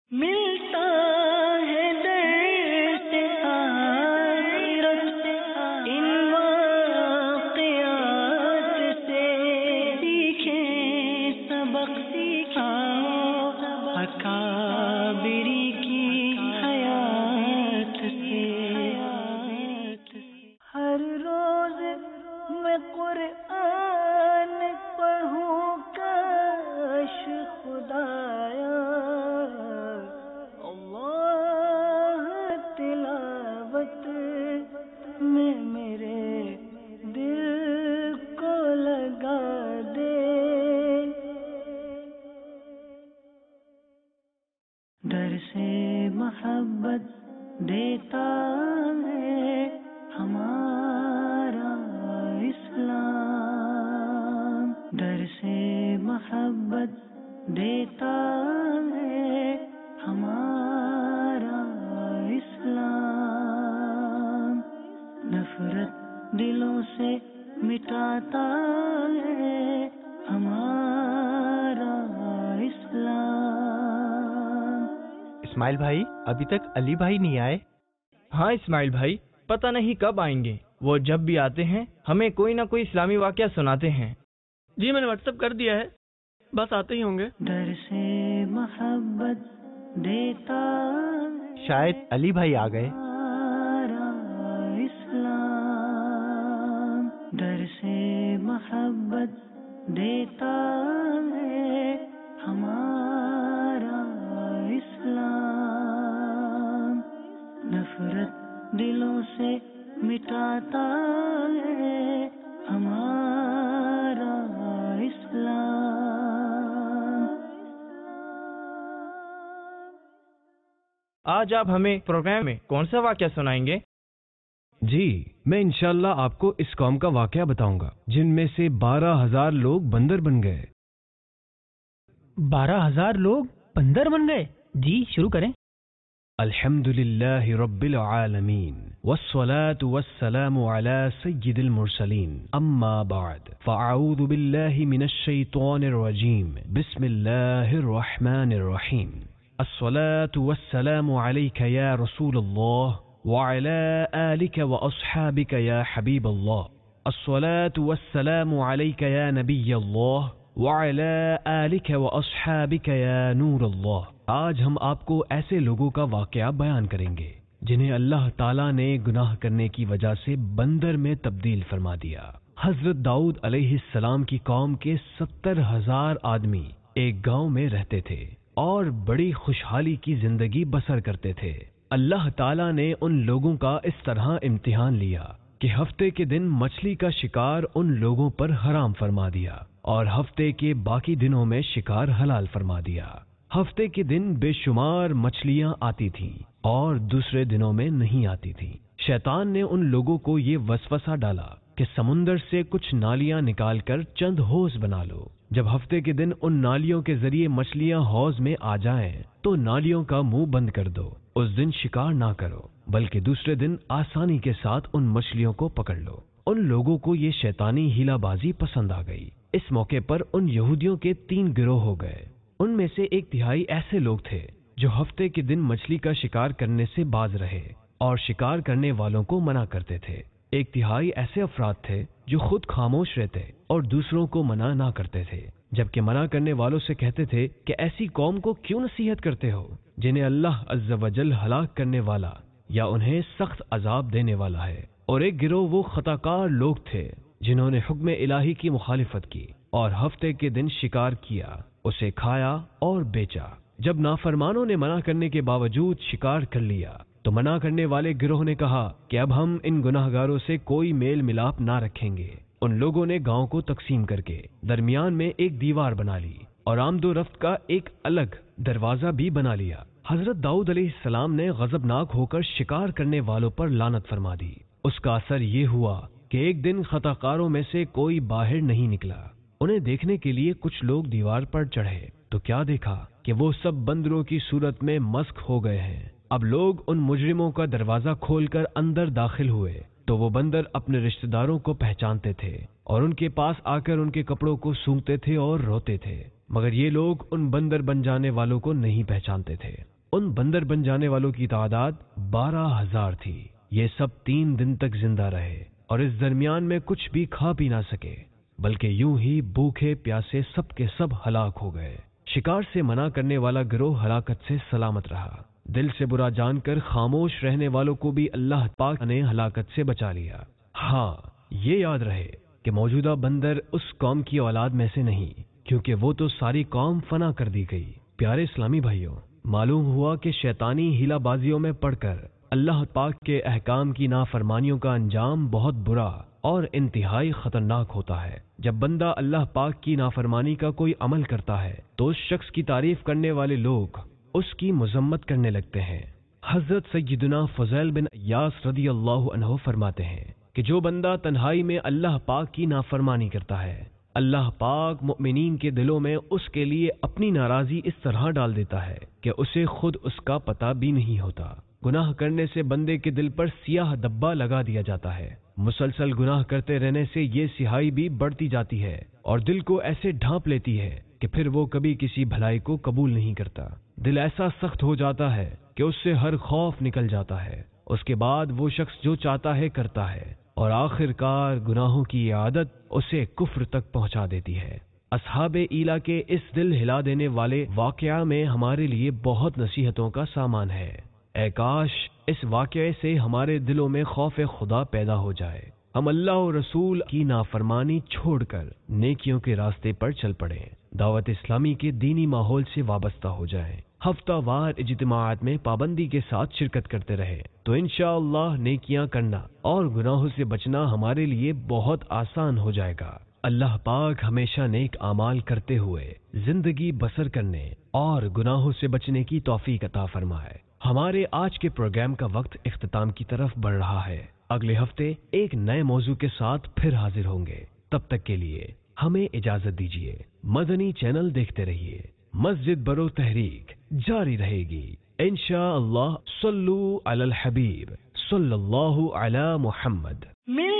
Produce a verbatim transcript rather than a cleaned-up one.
ملتا ہے درس آخرت ان واقعات سے، سیکھیں سبق سکھاؤ اکابری کی حیات سے۔ ہر روز میں قرآن پڑھوں کاش خدایا، اللہ تلاوت میں میرے دل کو لگا دے۔ درس محبت دیتا ہے ہمارا اسلام، درس محبت دیتا ہے ہمارا اسلام، نفرت دلوں سے مٹاتا ہے ہمارا اسلام۔ اسماعیل بھائی ابھی تک علی بھائی نہیں آئے؟ ہاں اسماعیل بھائی پتہ نہیں کب آئیں گے، وہ جب بھی آتے ہیں ہمیں کوئی نہ کوئی اسلامی واقعہ سناتے ہیں۔ جی میں نے واٹس ایپ کر دیا ہے، بس آتے ہی ہوں گے۔ درس محبت دیتا شاید علی بھائی آ گئے۔ ہمارا اسلام، درس محبت دیتا ہے ہمارا اسلام، نفرت دلوں سے مٹاتا ہے ہمارا اسلام۔ آج آپ ہمیں پروگرام میں کون سا واقعہ سنائیں گے؟ جی میں انشاءاللہ آپ کو اس قوم کا واقعہ بتاؤں گا جن میں سے بارہ ہزار لوگ بندر بن گئے۔ بارہ ہزار لوگ بندر بن گئے؟ جی شروع کریں۔ الحمد للہ رب العالمین والصلاة والسلام على سید المرسلین اما بعد فاعوذ باللہ من الشیطان الرجیم بسم اللہ الرحمن الرحیم الصلاة والسلام علیک یا رسول اللہ وعلى آلک واصحابک یا حبیب اللہ الصلاة والسلام علیک یا نبی اللہ وعلى آلک واصحابک یا نور اللہ۔ آج ہم آپ کو ایسے لوگوں کا واقعہ بیان کریں گے جنہیں اللہ تعالیٰ نے گناہ کرنے کی وجہ سے بندر میں تبدیل فرما دیا۔ حضرت داؤد علیہ السلام کی قوم کے ستر ہزار آدمی ایک گاؤں میں رہتے تھے اور بڑی خوشحالی کی زندگی بسر کرتے تھے۔ اللہ تعالیٰ نے ان لوگوں کا اس طرح امتحان لیا کہ ہفتے کے دن مچھلی کا شکار ان لوگوں پر حرام فرما دیا اور ہفتے کے باقی دنوں میں شکار حلال فرما دیا۔ ہفتے کے دن بے شمار مچھلیاں آتی تھیں اور دوسرے دنوں میں نہیں آتی تھیں۔ شیطان نے ان لوگوں کو یہ وسوسہ ڈالا کہ سمندر سے کچھ نالیاں نکال کر چند حوض بنا لو۔ جب ہفتے کے دن ان نالیوں کے ذریعے مچھلیاں حوض میں آ جائیں تو نالیوں کا منہ بند کر دو، اس دن شکار نہ کرو بلکہ دوسرے دن آسانی کے ساتھ ان مچھلیوں کو پکڑ لو۔ ان لوگوں کو یہ شیطانی ہیلا بازی پسند آ گئی۔ اس موقع پر ان یہودیوں کے تین گروہ ہو گئے۔ ان میں سے ایک تہائی ایسے لوگ تھے جو ہفتے کے دن مچھلی کا شکار کرنے سے باز رہے اور شکار کرنے والوں کو منع کرتے تھے۔ ایک تہائی ایسے افراد تھے جو خود خاموش رہتے اور دوسروں کو منع نہ کرتے تھے، جبکہ منع کرنے والوں سے کہتے تھے کہ ایسی قوم کو کیوں نصیحت کرتے ہو جنہیں اللہ عز و جل ہلاک کرنے والا یا انہیں سخت عذاب دینے والا ہے۔ اور ایک گروہ وہ خطا کار لوگ تھے جنہوں نے حکم الہی کی مخالفت کی اور ہفتے کے دن شکار کیا، اسے کھایا اور بیچا۔ جب نافرمانوں نے منع کرنے کے باوجود شکار کر لیا تو منع کرنے والے گروہ نے کہا کہ اب ہم ان گناہگاروں سے کوئی میل ملاپ نہ رکھیں گے۔ ان لوگوں نے گاؤں کو تقسیم کر کے درمیان میں ایک دیوار بنا لی اور آمد و رفت کا ایک الگ دروازہ بھی بنا لیا۔ حضرت داؤد علیہ السلام نے غضبناک ہو کر شکار کرنے والوں پر لعنت فرما دی۔ اس کا اثر یہ ہوا کہ ایک دن خطا کاروں میں سے کوئی باہر نہیں نکلا۔ انہیں دیکھنے کے لیے کچھ لوگ دیوار پر چڑھے تو کیا دیکھا کہ وہ سب بندروں کی صورت میں مسخ ہو گئے ہیں۔ اب لوگ ان مجرموں کا دروازہ کھول کر اندر داخل ہوئے تو وہ بندر اپنے رشتہ داروں کو پہچانتے تھے اور ان کے پاس آ کر ان کے کپڑوں کو سونگتے تھے اور روتے تھے، مگر یہ لوگ ان بندر بن جانے والوں کو نہیں پہچانتے تھے۔ ان بندر بن جانے والوں کی تعداد بارہ ہزار تھی۔ یہ سب تین دن تک زندہ رہے اور اس درمیان میں کچھ بھی کھا پی نہ سکے، بلکہ یوں ہی بھوکے پیاسے سب کے سب ہلاک ہو گئے۔ شکار سے منع کرنے والا گروہ ہلاکت سے سلامت رہا۔ دل سے برا جان کر خاموش رہنے والوں کو بھی اللہ پاک نے ہلاکت سے بچا لیا۔ ہاں، یہ یاد رہے کہ موجودہ بندر اس قوم کی اولاد میں سے نہیں، کیونکہ وہ تو ساری قوم فنا کر دی گئی۔ پیارے اسلامی بھائیوں، معلوم ہوا کہ شیطانی ہیلا بازیوں میں پڑھ کر اللہ پاک کے احکام کی نافرمانیوں کا انجام بہت برا اور انتہائی خطرناک ہوتا ہے۔ جب بندہ اللہ پاک کی نافرمانی کا کوئی عمل کرتا ہے تو اس شخص کی تعریف کرنے والے لوگ اس کی مذمت کرنے لگتے ہیں۔ حضرت سیدنا فضیل بن عیاض رضی اللہ عنہ فرماتے ہیں کہ جو بندہ تنہائی میں اللہ پاک کی نافرمانی کرتا ہے، اللہ پاک مؤمنین کے دلوں میں اس کے لیے اپنی ناراضی اس طرح ڈال دیتا ہے کہ اسے خود اس کا پتہ بھی نہیں ہوتا۔ گناہ کرنے سے بندے کے دل پر سیاہ دبا لگا دیا جاتا ہے۔ مسلسل گناہ کرتے رہنے سے یہ سیاہی بھی بڑھتی جاتی ہے اور دل کو ایسے ڈھانپ لیتی ہے کہ پھر وہ کبھی کسی بھلائی کو قبول نہیں کرتا۔ دل ایسا سخت ہو جاتا ہے کہ اس سے ہر خوف نکل جاتا ہے۔ اس کے بعد وہ شخص جو چاہتا ہے کرتا ہے اور آخر کار گناہوں کی عادت اسے کفر تک پہنچا دیتی ہے۔ اصحاب ایلا کے اس دل ہلا دینے والے واقعہ میں ہمارے لیے بہت نصیحتوں کا سامان ہے۔ اے کاش اس واقعے سے ہمارے دلوں میں خوف خدا پیدا ہو جائے، ہم اللہ اور رسول کی نافرمانی چھوڑ کر نیکیوں کے راستے پر چل پڑیں، دعوت اسلامی کے دینی ماحول سے وابستہ ہو جائیں، ہفتہ وار اجتماعات میں پابندی کے ساتھ شرکت کرتے رہیں تو انشاءاللہ نیکیاں کرنا اور گناہوں سے بچنا ہمارے لیے بہت آسان ہو جائے گا۔ اللہ پاک ہمیشہ نیک اعمال کرتے ہوئے زندگی بسر کرنے اور گناہوں سے بچنے کی توفیق عطا فرمائے۔ ہمارے آج کے پروگرام کا وقت اختتام کی طرف بڑھ رہا ہے۔ اگلے ہفتے ایک نئے موضوع کے ساتھ پھر حاضر ہوں گے۔ تب تک کے لیے ہمیں اجازت دیجیے۔ مدنی چینل دیکھتے رہیے۔ مسجد برو تحریک جاری رہے گی انشاءاللہ۔ صلو علی الحبیب صلی اللہ علی محمد۔